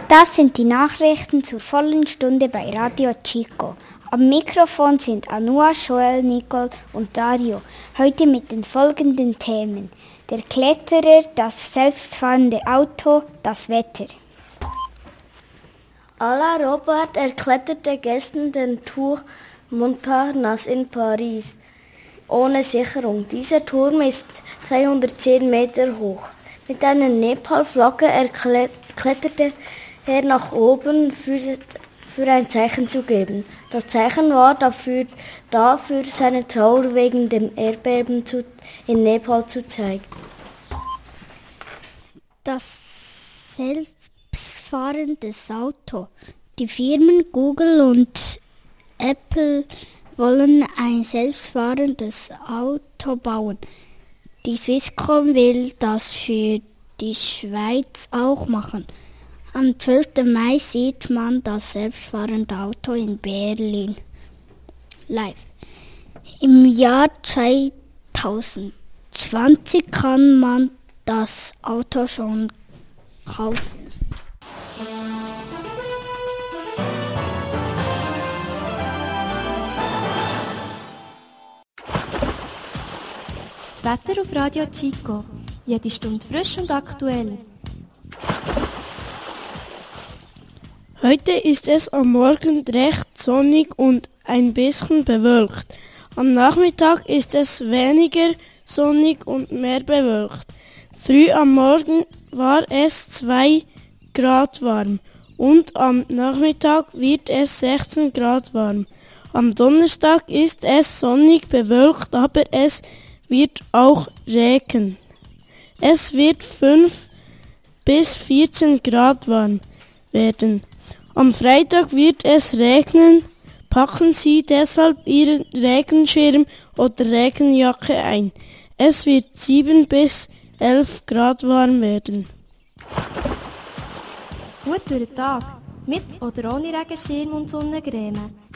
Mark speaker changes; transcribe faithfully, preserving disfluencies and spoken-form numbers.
Speaker 1: Das sind die Nachrichten zur vollen Stunde bei Radio Chico. Am Mikrofon sind Anua, Joel, Nicole und Dario. Heute mit den folgenden Themen: Der Kletterer, das selbstfahrende Auto, das Wetter.
Speaker 2: Alain Robert erkletterte gestern den Tour Montparnasse in Paris ohne Sicherung. Dieser Turm ist zweihundertzehn Meter hoch. Mit einer Nepal-Flagge kletterte er nach oben, für, für ein Zeichen zu geben. Das Zeichen war dafür, dafür seine Trauer wegen dem Erdbeben zu, in Nepal zu zeigen.
Speaker 3: Das selbstfahrende Auto. Die Firmen Google und Apple wollen ein selbstfahrendes Auto bauen. Die Swisscom will das für die Schweiz auch machen. Am zwölften Mai sieht man das selbstfahrende Auto in Berlin live. Im Jahr zweitausendzwanzig kann man das Auto schon kaufen.
Speaker 4: Das Wetter auf Radio Chico. Jede Stunde frisch und aktuell.
Speaker 5: Heute ist es am Morgen recht sonnig und ein bisschen bewölkt. Am Nachmittag ist es weniger sonnig und mehr bewölkt. Früh am Morgen war es zwei Grad warm und am Nachmittag wird es sechzehn Grad warm. Am Donnerstag ist es sonnig bewölkt, aber es wird auch regnen. Es wird fünf bis vierzehn Grad warm werden. Am Freitag wird es regnen. Packen Sie deshalb Ihren Regenschirm oder Regenjacke ein. Es wird sieben bis elf Grad warm werden.
Speaker 4: Gut durch den Tag, mit oder ohne Regenschirm und Sonnencreme.